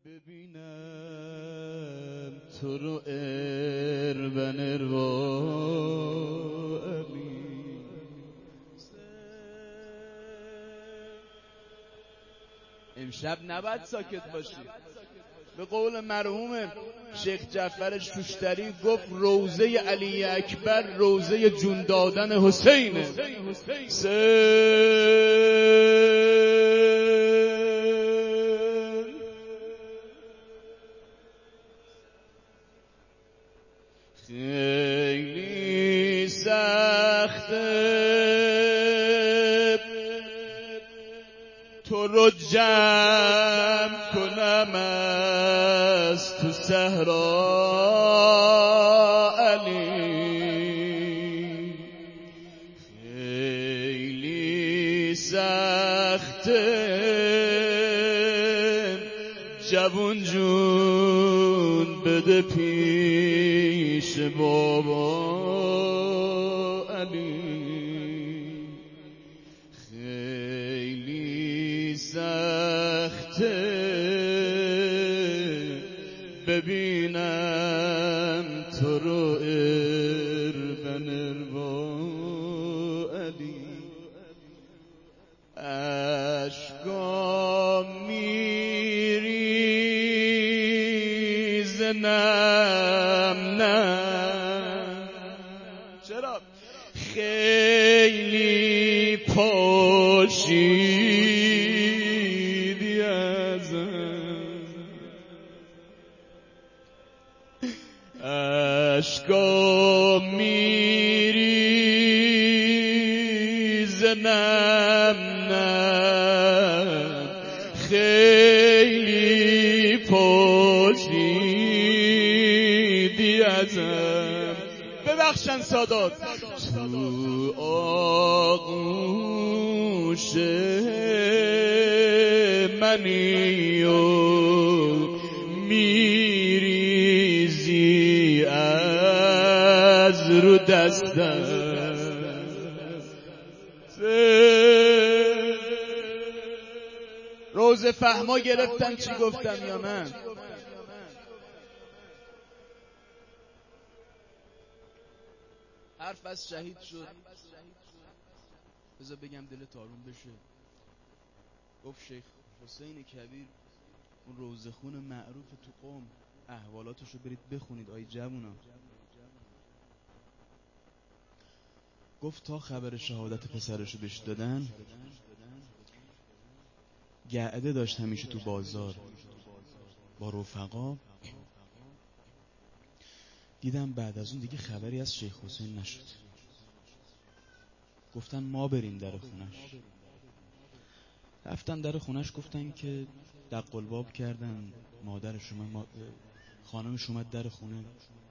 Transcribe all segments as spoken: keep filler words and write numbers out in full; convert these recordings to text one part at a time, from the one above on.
ببینم تو رو اربن اروا امشب نباید ساکت باشی. به قول مرحوم شیخ جعفر شوشتری گفت روضه علی اکبر روضه جون دادن حسینه. خیلی سخته تو رو جمع کنم از تو صحرا علی، خیلی سخته جوون جون بده پیش بابا علی، خیلی سخته ببینم تو رو اربن اروا علی. اشکام میریزه نم نم، چرا؟ خیلی پاشیدی ازم، اشکام میریزه نم نم، خیلی پاشیدی ازم. ببخشن سادات تو آغوش منی و میریزی از رو دستم. روز فهما گرفتن چی گفتم یا من؟ حرف از شهید شد، بذار بگم دل تارون بشه. گفت شیخ حسین کبیر اون روزه خون معروف تو قم احوالاتشو برید بخونید آی جوونا. گفت تا خبر شهادت پسرشو بهش دادن گعده داشت همیشه تو بازار با رفقا، دیدم بعد از اون دیگه خبری از شیخ حسین نشد. گفتن ما بریم در خونش. رفتن در خونش، گفتن که دق الباب کردن، مادرش اومد، خانمش اومد در خونه.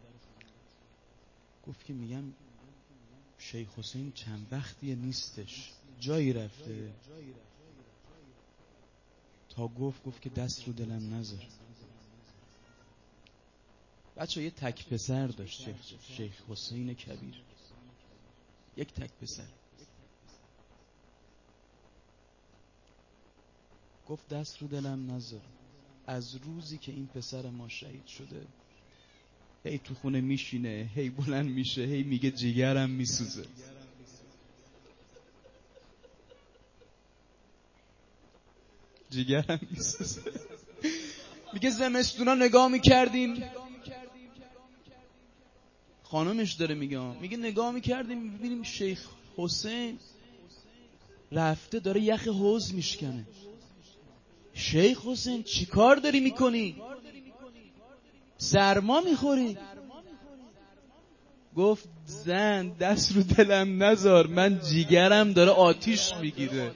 گفت که میگم شیخ حسین چند وقتیه نیستش، جایی رفته؟ تا گفت گفت که دست رو دلم نذار. بچه یه تک پسر داشت شیخ, شیخ حسین کبیر، یک تک پسر. گفت دست رو دلم نذار. از روزی که این پسر ما شهید شده هی تو خونه میشینه، هی بلند میشه، هی میگه جیگرم میسوزه. جیگرم میسوزه. میگه زمستونا نگاه میکردیم، خانمش داره میگه، میگه نگاه میکردیم میبینیم شیخ حسین رفته داره یخ حوض میشکنه. شیخ حسین چی کار داری میکنی؟ سرما میخوری؟ گفت زن دست رو دلم نذار، من جیگرم داره آتیش میگیره،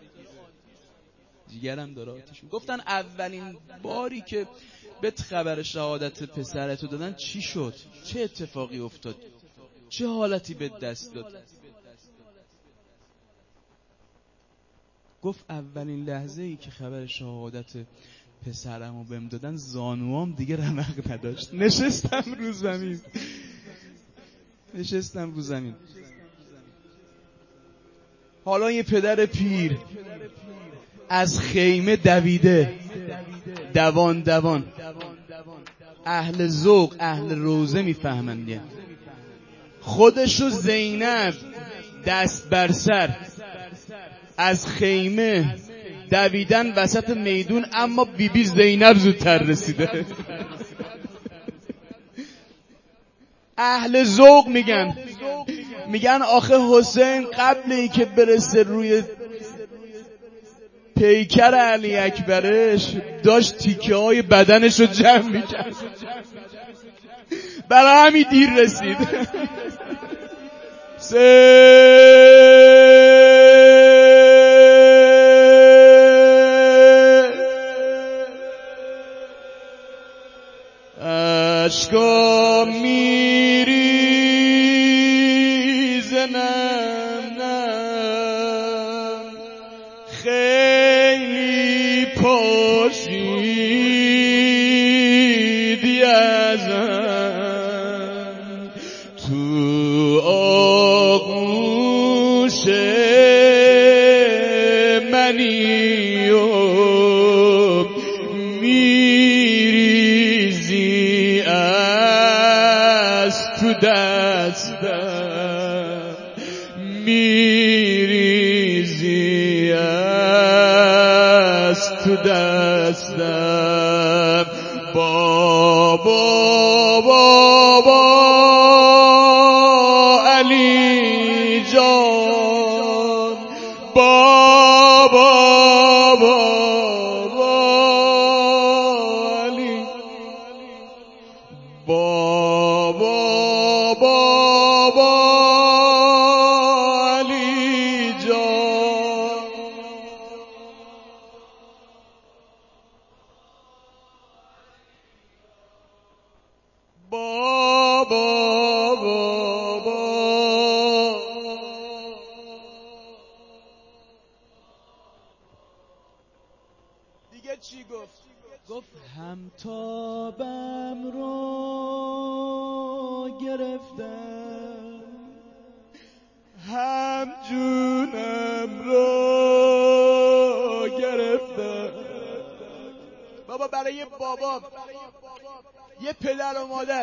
جیگرم داره آتیش میگیره. گفتن اولین باری که بهت خبر شهادت پسرتو دادن چی شد؟ چه اتفاقی افتاد؟ چه حالتی به دست داد؟ گفت اولین لحظه ای که خبر شهادت پسرمو بهم دادن زانوام دیگه رمق نداشت، نشستم رو زمین، نشستم رو زمین. حالا یه پدر پیر از خیمه دویده دوان دوان اهل ذوق اهل روزه میفهمن دیگه. خودشو زینب دست بر سر از خیمه دویدن وسط میدون، اما بیبی بی زینب زودتر رسیده. اهل ذوق میگن میگن آخه حسین قبل ای که برسه روی پیکر علی اکبرش داشت تیکه های بدنش رو جمع میکرد، برای همین دیر رسید. اشکا میریزه نم نم، خیلی پاشیدی ازم، تو آغوش منی و میریزی از تو دستم، میریزی از تو دستم. بابا بابا علی جان، بابا بابا علی، بابا بابا علی جان. بابا بابا دیگه چی گفت؟ گفت همتابم رو گرفتم، هم جونم رو گرفتم. بابا برای یه بابا، یه پدر و مادر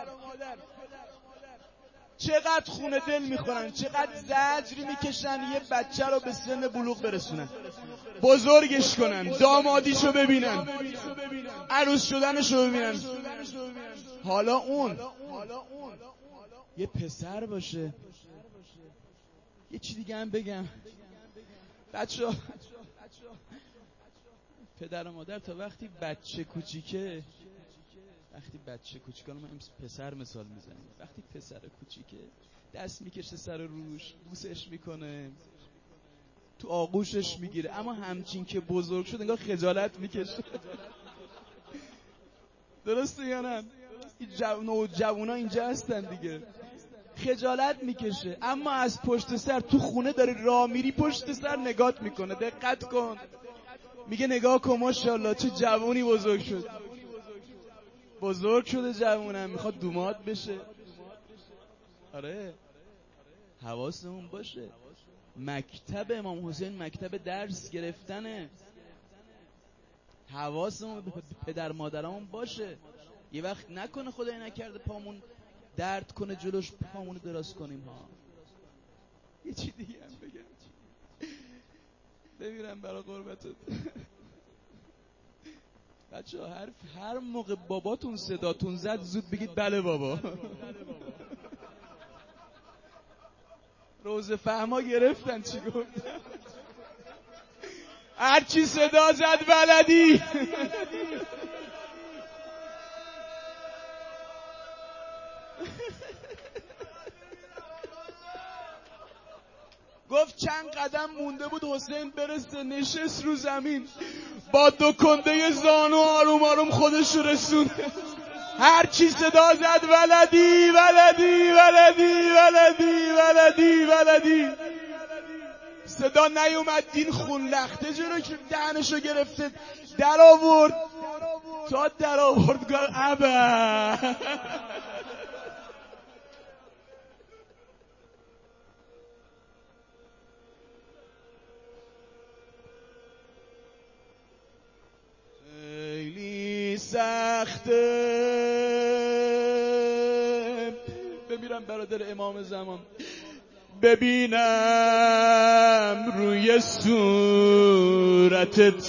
چقدر خونه دل میخورن، چقدر زجر میکشن یه بچه رو به سن بلوغ برسونن، بزرگش کنن، دامادیشو ببینن، عروس شدنشو ببینن. حالا اون یه پسر باشه. یه چی دیگه هم بگم بچه ها، پدر و مادر تا وقتی بچه کوچیکه، وقتی بچه کوچیکه، من پسر مثال میزنم، وقتی پسر کوچیکه دست میکشه سر روش، بوسش میکنه، تو آغوشش میگیره، اما همچین که بزرگ شد انگار خجالت میکشه. درسته یا نه؟ این جو... جوونا اینجا هستن دیگه، خجالت میکشه، اما از پشت سر تو خونه داری راه میری پشت سر نگات میکنه، دقت کن، میگه نگاه کن ماشاءالله چه جوونی بزرگ شد، بزرگ شده جوونم، میخواد دوماد بشه. آره حواسمون باشه، مکتب امام حسین مکتب درس گرفتنه، حواسمون به پدر مادرمون باشه. یه وقت نکنه خدای نکرده پامون درد کنه جلوش پامون دراز کنیم ها. یه چی دیگه هم بگم بمیرم برای قربتت. بچه ها هر, هر موقع باباتون صداتون زد زود بگید بله بابا. روز فهما گرفتن چی گفت؟ هر چی صدا زد بلدی. گفت چند قدم مونده بود حسین برسه، نشست رو زمین با دو کنده زانو آروم آروم خودش رو رسون. هر چی صدا زد ولدی ولدی ولدی ولدی ولدی ولدی. صدا نیومد، دین خون لخته جلو که دهنشو گرفته در آورد، تا در آورد گفت ابا. خیلی سخته بمیرم برادر امام زمان، ببینم روی صورتت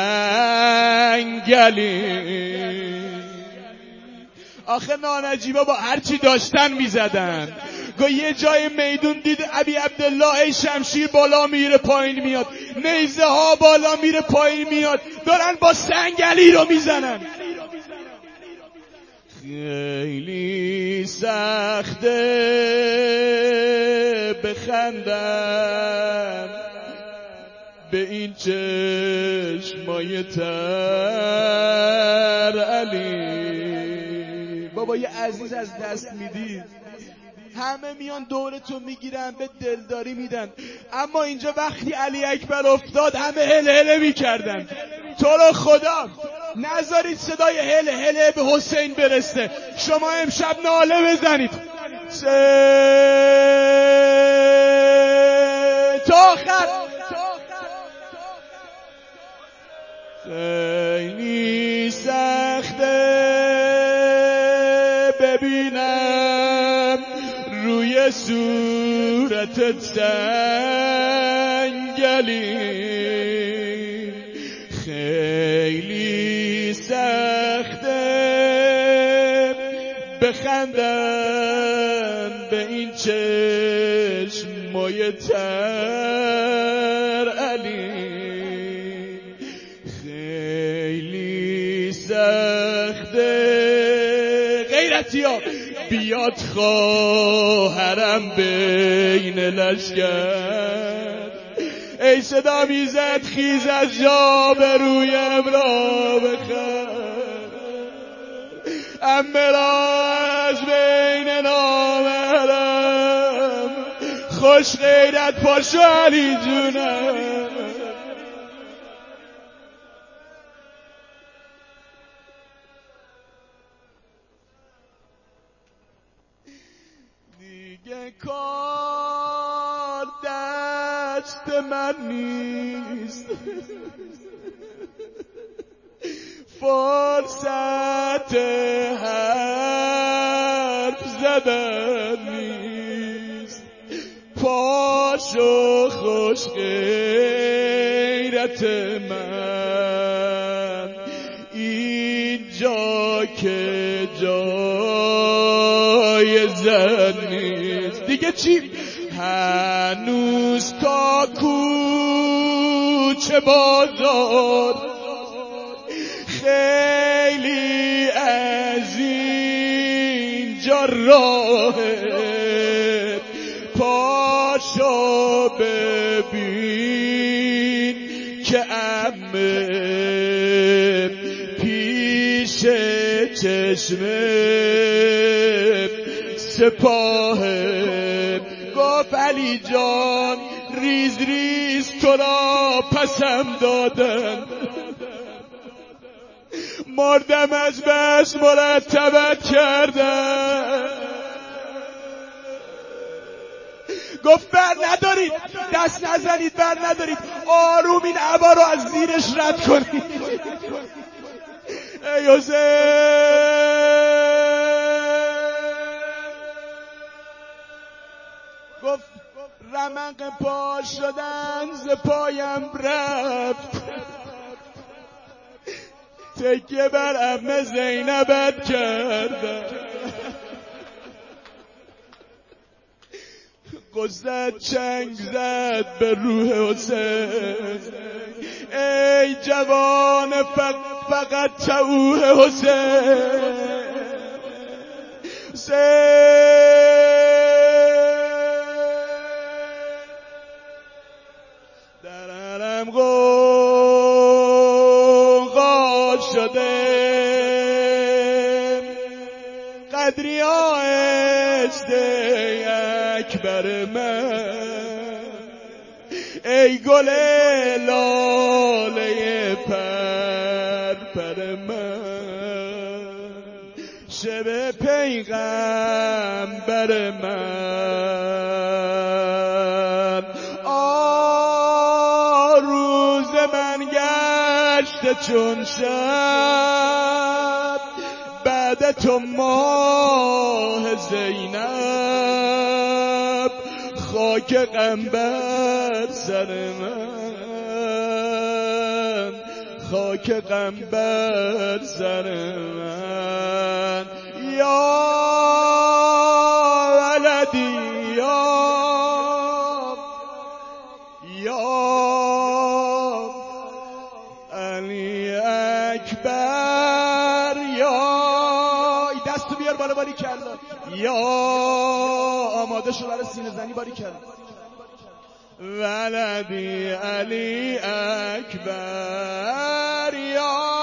سنگلی. آخه نانجیبا با هرچی داشتن میزدن. گو یه جای میدون دید ابی عبدالله ای شمشیر بالا میره پایین میاد، نیزه ها بالا میره پایین میاد، دارن با سنگلی رو میزنن. خیلی سخته بخندم به این چشمای تر علی. بابا یه عزیز از دست میدی، همه میان دورتو میگیرن به دلداری میدن، اما اینجا وقتی علی اکبر افتاد همه هله هله میکردن. تو رو خدا نذارید صدای هله هله به حسین برسه. شما امشب ناله بزنید سه تا آخر. خیلی سخته ببینم روی صورتت سنگلی. خیلی سخته بخندم به این چشمای تر علی. خیلی سخته غیرتیا بیاد خواهرم بین لشکر، ای صدا میزد خیز از جا به روی امرا بخر، امه را از بین نامحرم خوش غیرت پاشو علی جونم. دیگه کار دست من نیست، فرصت حرف زدن نیست، پاشو خوش غیرت من اینجا که جای زن نیست. دیگه چی؟ هنوز تا کوچه بازار خیلی از اینجا راهه، پاشو ببین که عمه پیش چشمه سپاهه. گفت علی جان ریز ریز تو را پسم دادن، مردم از بس مرتبت کردن. گفت بر ندارید، دست نزنید، بر ندارید، آروم این عبا رو از زیرش رد کنید. ای حسین گفت رمق پا شدن ز پایم رفت، تکیه بر عمه زینبت کردم. قصد چنگ زد به روح حسین، ای جوان فقط توه حسین. در علم غوغا شده قدری آهسته اکبر من، ای گل لاله پر پر من، شب پیغمبر من. آ روز من گشته چون شب بعد تو ماه زینب، خاک قنبر سر من، خاک قنبر سر من. یا ولدی یا یا علی اکبر، یا دستو بیار بالا باری کلا، یا آماده شو برای سینه زنی باری کلا. ولدی علی اکبر یا